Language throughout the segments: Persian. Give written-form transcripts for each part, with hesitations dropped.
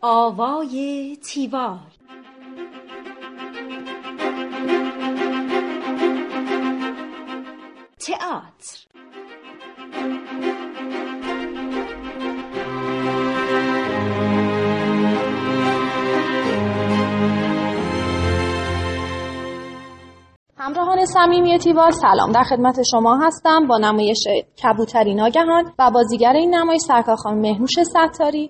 آوای تیوال. تئاتر. همراهان صمیمی تیوال، سلام. در خدمت شما هستم با نمایش کبوتری ناگهان و بازیگر این نمایش سرکار خانم مهنوش ستاری.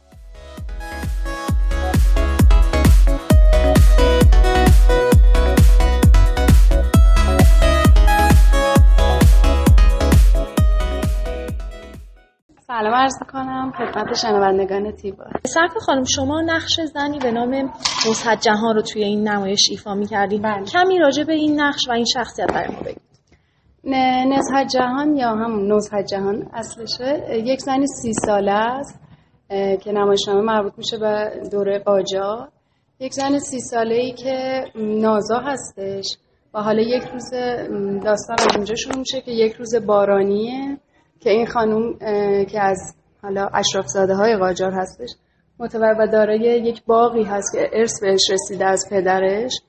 سلام عرض می‌کنم خدمت شنوندگان تیوال. سرکار خانم، شما نقش زنی به نام نزهت جهان رو توی این نمایش ایفا می‌کردید. کمی راجع به این نقش و این شخصیت برای ما بگید. نزهت جهان یا هم نزهت جهان اصلشه یک زنی 30 ساله است که نمایشنامه مربوط میشه به دوره قاجار. یک زن 30 ساله‌ای که نازا هستش و حالا یک روز داستان از اونجا شروع میشه که یک روز بارانیه که این خانم که از حالا اشرافزاده‌های قاجار هستش و دارای یک باغی هست که ارث بهش رسیده از پدرش،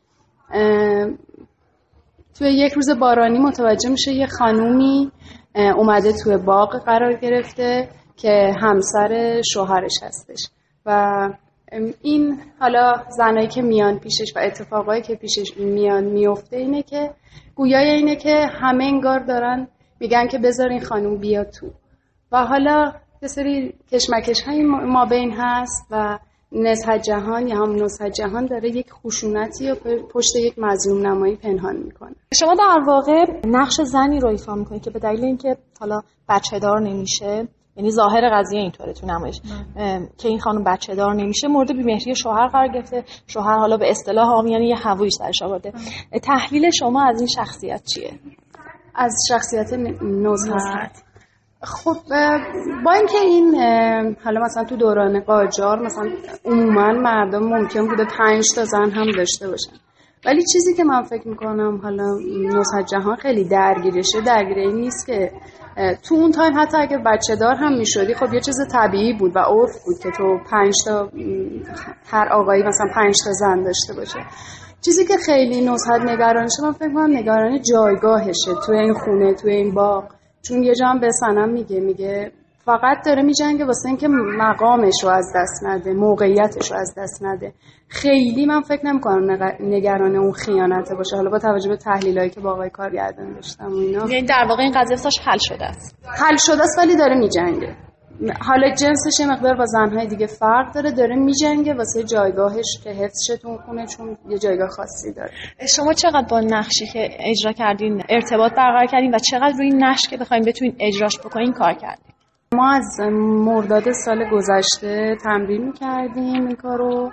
توی یک روز بارانی متوجه میشه یه خانومی اومده توی باغ قرار گرفته که همسر شوهرش هستش و این حالا زنایی که میان پیشش و اتفاقایی که پیشش میفته اینه که گویای اینه که همه انگار دارن میگن که بذار این خانوم بیاد تو و حالا یه سری کشمکش های ما بین هست و نزهت جهان یا هم نزهت جهان داره یک خشونتی و پشت یک مظلوم نمایی پنهان میکنه. شما در واقع نقش زنی رو ایفا میکنید که به دلیل اینکه حالا بچه دار نمیشه، یعنی ظاهر قضیه اینطوره تو نمایش که این خانم بچه دار نمیشه، مورد بی‌مهری شوهر قرار گرفته، شوهر حالا به اصطلاح عامیانه یه هوایی سرش آورده. تحلیل شما از این شخصیت چیه؟ از شخصیت نزهت. خب با اینکه این حالا مثلا تو دوران قاجار مثلا عموما مردم ممکن بوده 5 تا زن هم داشته باشن، ولی چیزی که من فکر میکنم حالا نزهت جهان خیلی درگیره این نیست که تو اون تایم حتی اگه بچه دار هم میشدی خب یه چیز طبیعی بود و عرف بود که تو 5 تا هر آقایی مثلا 5 تا زن داشته باشه. چیزی که خیلی نزهت نگرانشه، من فکر کنم نگران جایگاهشه تو این خونه، تو این باغ، چون یه جا هم به صنم میگه فقط داره میجنگه واسه اینکه مقامش رو از دست نده، موقعیتش رو از دست نده. خیلی من فکر نمی‌کنم نگران اون خیانته باشه، حالا با توجه به تحلیلایی که با آقای کارگردان داشتم و اینا. یعنی در واقع این قضیه واسش حل شده است ولی داره میجنگه. حالا جنسش یه مقدار با زنهای دیگه فرق داره میجنگه واسه جایگاهش که حفظ شه تو خونه، چون یه جایگاه خاصی داره. شما چقدر با نقشی که اجرا کردین ارتباط برقرار کردین و چقدر روی این نقش که بخواید بتونین اجراش بکنین کار کردین؟ ما از مرداد سال گذشته تمرین می‌کردیم این کارو.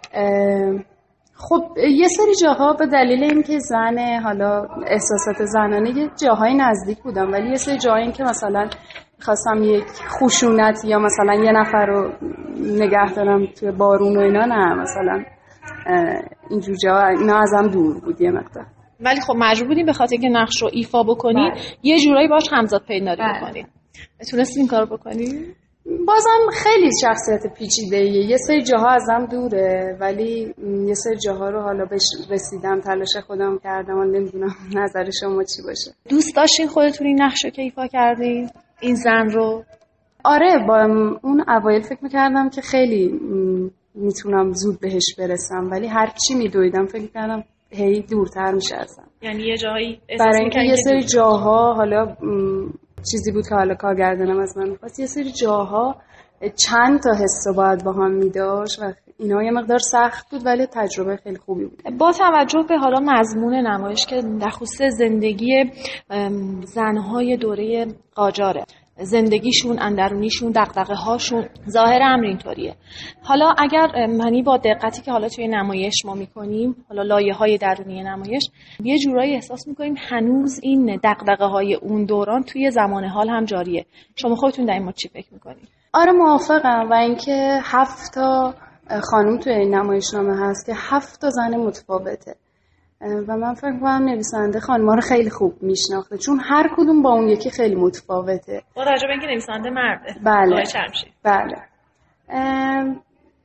خب یه سری جاها به دلیل اینکه زن حالا احساسات زنانه یه جاهای نزدیک بودم، ولی یه سری جاهایی که مثلا خواستم یک خشونت یا مثلا یه نفر رو نگه دارم توی بارون و اینا، نه مثلا اینجور جاها اینا ازم دور بود یه مقدار. ولی خب مجبور بودیم به خاطر اینکه نقش رو ایفا بکنید یه جورایی باش همزاد پیداری بکنید. تونستین این کارو بکنید؟ بازم خیلی شخصیت پیچیده‌ایه، یه سری جاها ازم دوره ولی یه سری جاها رو حالا بهش رسیدم، تلاش خودم کردم و نمیدونم نظر شما چی باشه. دوست داشتین خودتون این نقش رو که ایفا کردین؟ این زن رو؟ آره، با اون اوایل فکر میکردم که خیلی میتونم زود بهش برسم، ولی هر چی میدویدم فکر میکردم هی دورتر میشه ازم. یعنی یه جایی احساس برای اینکه یه سری جاها حالا چیزی بود که حالا کارگردانم از من می‌خواست، یه سری جاها چند تا حس رو باید با هم می‌داشت و اینا یه مقدار سخت بود ولی تجربه خیلی خوبی بود. با توجه به حالا مضمون نمایش که در خصوص زندگی زن‌های دوره قاجاره، زندگیشون، اندرونیشون، دغدغه‌هاشون، ظاهر امر اینطوریه. حالا اگر یعنی با دقتی که حالا توی نمایش ما می‌کنیم، حالا لایه‌های درونی نمایش، یه جورایی احساس می‌کنیم هنوز این دغدغه‌های اون دوران توی زمان حال هم جاریه. شما خودتون در این مورد چی فکر می‌کنید؟ آره موافقم، و اینکه 7 تا خانم توی این نمایشنامه هست که 7 تا زن متفاوته و من فکر می‌کنم نویسنده خانم‌ها رو خیلی خوب میشناخته، چون هر کدوم با اون یکی خیلی متفاوته. با توجه به اینکه نویسنده مرده. بله. بله.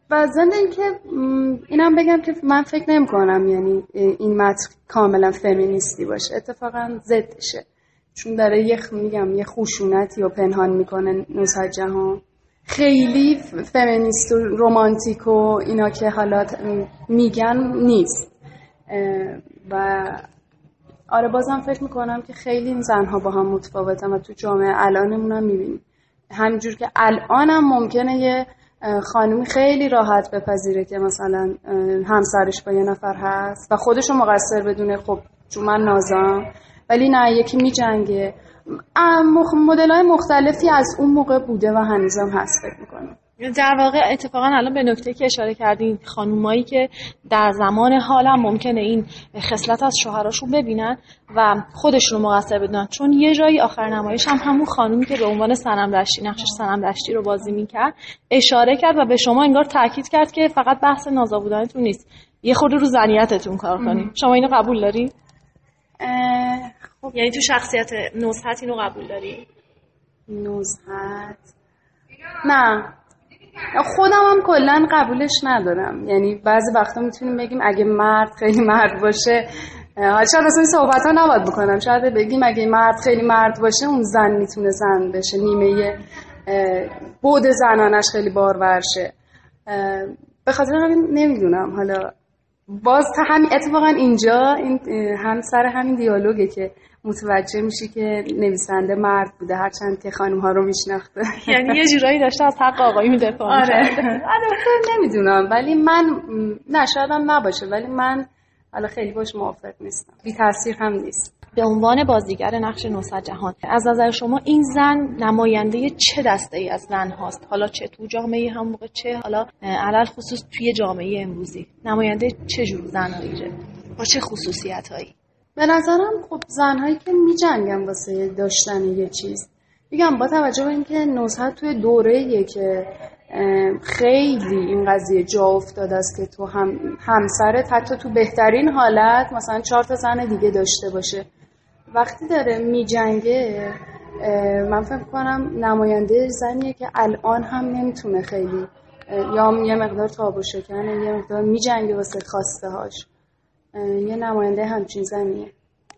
و ضمن اینکه اینم بگم که من فکر نمی‌کنم یعنی این متن کاملا فمینیستی باشه، اتفاقا ضدشه، چون داره یه خشونتی رو پنهان میکنه نصرت جهان. خیلی فمینیست و رمانتیک و اینا که حالا میگن نیست. و آره بازم فکر میکنم که خیلی این زنها با هم متفاوتن و تو جامعه الانمون هم میبینیم همینجور که الانم ممکنه یه خانومی خیلی راحت بپذیره که مثلا همسرش با یه نفر هست و خودشو مقصر بدونه، خب چون من نازم، ولی نه یکی میجنگه. مدل‌های مختلفی از اون موقع بوده و هنوزم هست فکر میکنم. در واقع اتفاقا الان به نکته که اشاره کردین، خانومایی که در زمان حال هم ممکنه این خصلت از شوهراشون ببینن و خودشون رو مقصر بدونن، چون یه جایی آخر نمایش هم همون خانومی که به عنوان صنم دشتی نقش صنم دشتی رو بازی میکرد اشاره کرد و به شما انگار تاکید کرد که فقط بحث نازآورانتون نیست، یه خورده رو زنیتتون کار کنین. شما اینو قبول داری؟ خب یعنی تو شخصیت نزهت اینو قبول داری؟ نزهت نه، خودم هم کلن قبولش ندارم. یعنی بعضی وقتا میتونیم بگیم اگه مرد خیلی مرد باشه، حالا شاید اصلا این صحبت ها نباید بکنم، شاید بگیم اگه مرد خیلی مرد باشه اون زن میتونه زن بشه، نیمه بود زنانش خیلی بارور شه. به خاطر همین نمیدونم، حالا باز تا همین اتفاقا اینجا این هم سر همین دیالوگه که متوجه میشی که نویسنده مرد بوده هرچند که خانم ها رو میشناخته. یعنی یه جورایی داشته از حق آقایی دفاع آره نمیدونم، ولی من نه شایدم نباشه، ولی من حالا خیلی باش موافق نیستم، بی تاثیر هم نیست. به عنوان بازیگر نقش نصرت جهان، از نظر شما این زن نماینده چه دسته‌ای از زن هاست؟ حالا چه تو جامعه هم موقع، چه حالا علل خصوص توی جامعه امروزی، نماینده چه جور زناییه با چه خصوصیتایی؟ به نظرم خب زنهایی که میجنگن واسه داشتن یه چیز، میگم با توجه به اینکه نزهت توی دوره‌ایه که خیلی این قضیه جا افتاده است که تو همسرت حتی تو بهترین حالت مثلا 4 تا زن دیگه داشته باشه، وقتی داره میجنگه من فکر کنم نماینده زنیه که الان هم نمیتونه خیلی یا یه مقدار تاب و شکنه، یه مقدار میجنگه واسه خواسته هاش، یه نماینده همچین زنیه.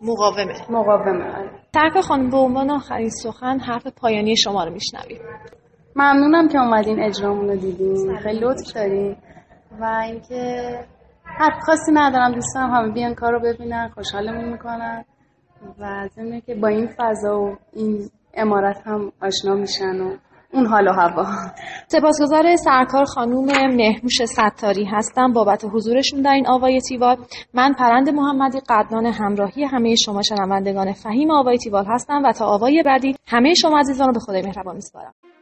مقاومه. ترک خانم، به عنوان آخرین سخن حرف پایانی شما رو میشنویم. ممنونم که اومدین اجرامون رو دیدین، خیلی لطف دارین و اینکه حرف خاصی ندارم، دوستان همه بیان کار رو ببینن، خوشحالمون میکنن و ضمن که با این فضا و این عمارت هم آشنا میشن و اون حال و هوا. سپاسگزار سرکار خانوم مهنوش ستاری هستم بابت حضورشون در این آوای تیوال. من پرند محمدی قدردان همراهی همه شما شنوندگان فهیم آوای تیوال هستم و تا آوای بعدی همه شما عزیزان رو به خدای مهربان میسپارم.